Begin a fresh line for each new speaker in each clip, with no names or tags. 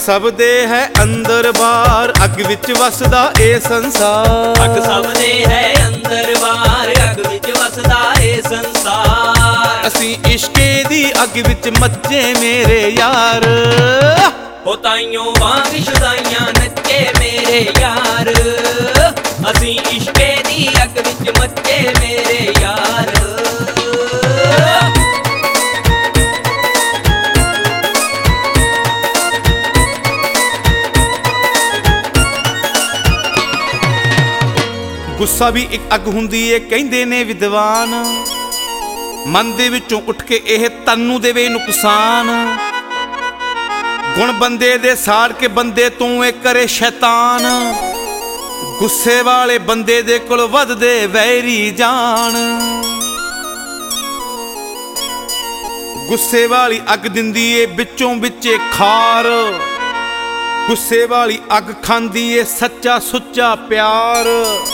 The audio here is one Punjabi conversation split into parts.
ਸਭ ਦੇ ਹੈ ਅੰਦਰ ਬਾਹਰ, ਅੱਗ ਵਿੱਚ ਵਸਦਾ ਇਹ ਸੰਸਾਰ।
ਅੱਗ ਸਭ ਦੇ ਹੈ ਅੰਦਰ ਬਾਹਰ, ਅੱਗ ਵਿੱਚ ਵਸਦਾ ਇਹ ਸੰਸਾਰ।
ਅਸੀਂ ਇਸ਼ਕੇ ਦੀ ਅੱਗ ਵਿੱਚ ਮੱਚੇ ਮੇਰੇ ਯਾਰ,
ਹੋ ਤਾਈਓ ਵਾਂਗ ਸ਼ੁਦਾਈਆਂ ਨੱਚੇ ਮੇਰੇ ਯਾਰ। ਅਸੀਂ ਇਸ਼ਕੇ ਦੀ ਅੱਗ ਵਿੱਚ ਮੱਚੇ ਮੇਰੇ ਯਾਰ।
ਗੁੱਸਾ ਵੀ ਇੱਕ ਅੱਗ ਹੁੰਦੀ ਏ ਕਹਿੰਦੇ ਨੇ ਵਿਦਵਾਨ, ਮਨ ਦੇ ਵਿੱਚੋਂ ਉੱਠ ਕੇ ਇਹ ਤਨ ਨੂੰ ਦੇਵੇ ਨੁਕਸਾਨ। ਗੁਣ ਬੰਦੇ ਦੇ ਸਾੜ ਕੇ ਬੰਦੇ ਤੋਂ ਇਹ ਕਰੇ ਸ਼ੈਤਾਨ, ਗੁੱਸੇ ਵਾਲੇ ਬੰਦੇ ਦੇ ਕੋਲ ਵੱਧਦੇ ਵੈਰੀ ਜਾਣ। ਗੁੱਸੇ ਵਾਲੀ ਅੱਗ ਦਿੰਦੀ ਏ ਵਿੱਚੋਂ ਵਿੱਚੇ ਖਾਰ, ਗੁੱਸੇ ਵਾਲੀ ਅੱਗ ਖਾਂਦੀ ਏ ਸੱਚਾ ਸੁੱਚਾ ਪਿਆਰ।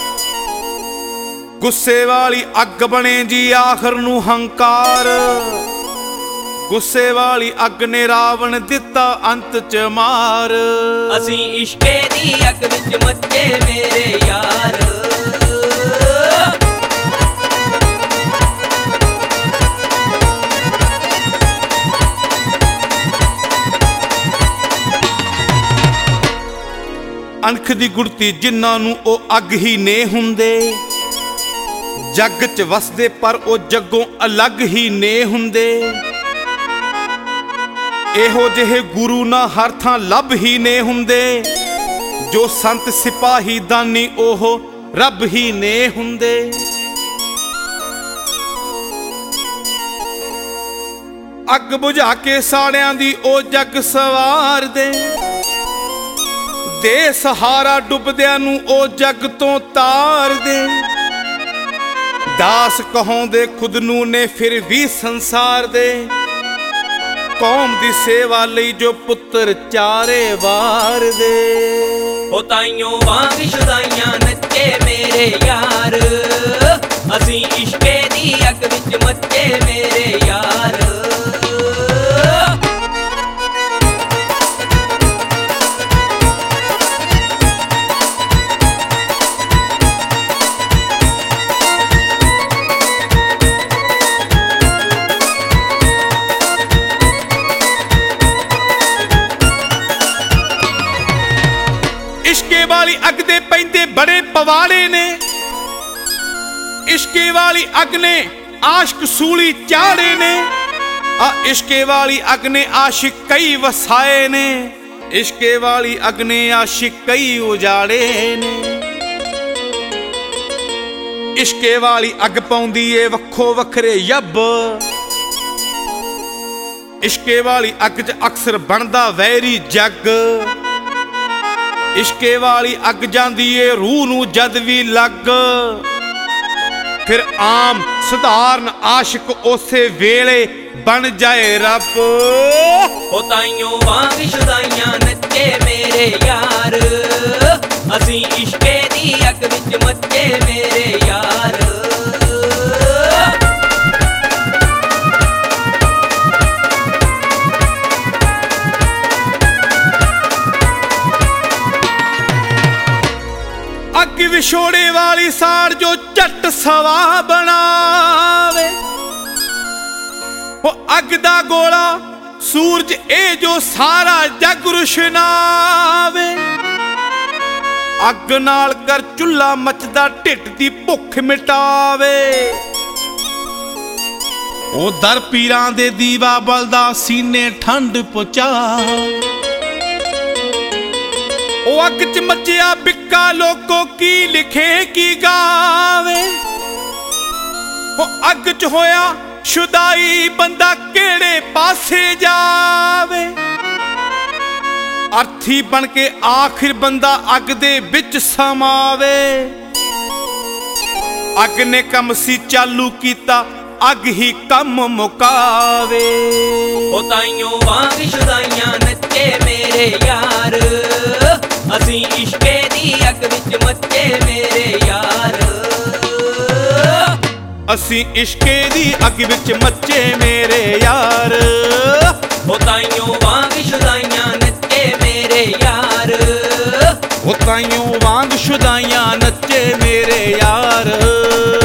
ਗੁੱਸੇ ਵਾਲੀ ਅੱਗ ਬਣੇ ਜੀ ਆਖਰ ਨੂੰ ਹੰਕਾਰ, ਗੁੱਸੇ ਵਾਲੀ ਅੱਗ ਨੇ ਰਾਵਣ ਦਿੱਤਾ ਅੰਤ ਚ ਮਾਰ।
ਅਸੀਂ ਇਸ਼ਕੇ ਦੀ ਅੱਗ ਵਿੱਚ ਮੱਚੇ ਮੇਰੇ ਯਾਰ।
ਅਣਖ ਦੀ ਗੁੜਤੀ ਜਿਨ੍ਹਾਂ ਨੂੰ ਉਹ ਅੱਗ ਹੀ ਨੇ ਹੁੰਦੇ, ਜੱਗ ਚ ਵਸਦੇ ਪਰ ਉਹ ਜੱਗੋਂ ਅਲੱਗ ਹੀ ਨੇ ਹੁੰਦੇ। ਇਹੋ ਜਿਹੇ ਗੁਰੂ ਨਾ ਹਰ ਥਾਂ ਲੱਭ ਹੀ ਨੇ ਹੁੰਦੇ, ਜੋ ਸੰਤ ਸਿਪਾਹੀ ਦਾਨੀ ਉਹ ਰੱਬ ਹੀ ਨੇ ਹੁੰਦੇ। ਅੱਗ ਬੁਝਾ ਕੇ ਸਾੜਿਆਂ ਦੀ ਉਹ ਜੱਗ ਸਵਾਰ ਦੇ ਸਹਾਰਾ ਡੁੱਬਦਿਆਂ ਨੂੰ ਉਹ ਜੱਗ ਤੋਂ ਤਾਰ ਦੇ। ਦਾਸ ਕਹਾਉਂਦੇ ਖੁਦ ਨੂੰ ਨੇ ਫਿਰ ਵੀ ਸੰਸਾਰ ਦੇ, ਕੌਮ ਦੀ ਸੇਵਾ ਲਈ ਜੋ ਪੁੱਤਰ ਚਾਰੇ ਵਾਰ ਦੇ।
ਹੋ ਤਾਈਓ ਵਾਂਗ ਸ਼ੁਦਾਈਆਂ ਨੱਚੇ ਮੇਰੇ ਯਾਰ। ਅਸੀਂ ਇਸ਼ਕੇ ਦੀ ਅੱਗ ਵਿੱਚ ਮੱਚੇ ਮੇਰੇ ਯਾਰ।
ਇਸ਼ਕੇ ਵਾਲੀ ਅੱਗ ਦੇ ਪੈਂਦੇ ਬੜੇ ਪਵਾੜੇ ਨੇ, ਇਸ਼ਕੇ ਵਾਲੀ ਅੱਗ ਨੇ ਆਸ਼ਕ ਸੂਲੀ ਚਾੜੇ ਨੇ। ਆ ਇਸ਼ਕੇ ਵਾਲੀ ਅੱਗ ਨੇ ਆਸ਼ਿਕ ਕਈ ਵਸਾਏ ਨੇ, ਇਸ਼ਕੇ ਵਾਲੀ ਅੱਗ ਨੇ ਆਸ਼ਿਕ ਕਈ ਉਜਾੜੇ ਨੇ। ਇਸ਼ਕੇ ਵਾਲੀ ਅੱਗ ਪਾਉਂਦੀ ਏ ਵੱਖੋ ਵੱਖਰੇ ਯੱਬ, ਇਸ਼ਕੇ ਵਾਲੀ ਅੱਗ 'ਚ ਅਕਸਰ ਬਣਦਾ ਵੈਰੀ ਜੱਗ। ਇਸ਼ਕੇ ਵਾਲੀ ਅੱਗ ਜਾਂਦੀ ਏ ਰੂਹ ਨੂੰ ਜਦ ਵੀ ਲੱਗ, ਫਿਰ ਆਮ ਸਧਾਰਨ ਆਸ਼ਿਕ ਉਸੇ ਵੇਲੇ ਬਣ ਜਾਏ ਰੱਬ।
ਹੋ ਤਾਈਓ ਵਾਂਗ ਸ਼ੁਦਾਈਆਂ ਨੱਚੇ ਮੇਰੇ ਯਾਰ। ਅਸੀਂ ਇਸ਼ਕੇ ਦੀ ਅੱਗ ਵਿੱਚ ਮੱਚੇ ਮੇਰੇ ਯਾਰ।
ਅੱਗ ਵਿਛੋੜੇ ਵਾਲੀ ਸਾੜ ਜੋ ਝੱਟ ਸਵਾ ਬਣਾਵੇ, ਉਹ ਅੱਗ ਦਾ ਗੋਲਾ ਸੂਰਜ ਇਹ ਜੋ ਸਾਰਾ ਜੱਗ ਰੁਸ਼ਨਾਵੇ। ਅੱਗ ਨਾਲ ਕਰ ਚੁੱਲ੍ਹਾ ਮੱਚਦਾ ਢਿੱਡ ਦੀ ਭੁੱਖ ਮਿਟਾਵੇ, ਉਹ ਦਰ ਪੀਰਾਂ ਦੇ ਦੀਵਾ ਬਲਦਾ ਸੀਨੇ ਠੰਡ ਪਹੁੰਚਾਵੇ। ਉਹ ਅੱਗ ਚ ਮੱਚਿਆ ਬਿੱਕਾ ਲੋਕੋ ਕੀ ਲਿਖੇ ਕੀ ਗਾਵੇ, ਉਹ ਅੱਗ ਚ ਹੋਇਆ ਸ਼ੁਦਾਈ ਬੰਦਾ ਕਿਹੜੇ ਪਾਸੇ ਜਾਵੇ। ਅਰਥੀ ਬਣ ਕੇ ਆਖਿਰ ਬੰਦਾ ਅੱਗ ਦੇ ਵਿੱਚ ਸਮਾਵੇ। ਅੱਗ ਨੇ ਕੰਮ ਸੀ ਚਾਲੂ ਕੀਤਾ ਅੱਗ ਹੀ ਕੰਮ ਮੁਕਾਵੇ।
ਉਹ ਤਾਈਓ ਵਾਂਗ ਸ਼ੁਦਾਈਆਂ ਨੱਚੇ ਮੇਰੇ ਯਾਰ। ਅਸੀਂ ਇਸ਼ਕੇ ਦੀ ਅੱਗ ਵਿੱਚ ਮੱਚੇ ਮੇਰੇ ਯਾਰ।
ਅਸੀਂ ਇਸ਼ਕੇ ਦੀ ਅੱਗ ਵਿੱਚ ਮੱਚੇ ਮੇਰੇ ਯਾਰ।
ਉਹ ਤਾਈਓ ਵਾਂਗ ਸ਼ੁਦਾਈਆਂ ਨੱਚੇ ਮੇਰੇ
ਤਾਈਓ ਵਾਂਗ ਸ਼ੁਦਾਈਆਂ ਨੱਚੇ ਮੇਰੇ ਯਾਰ।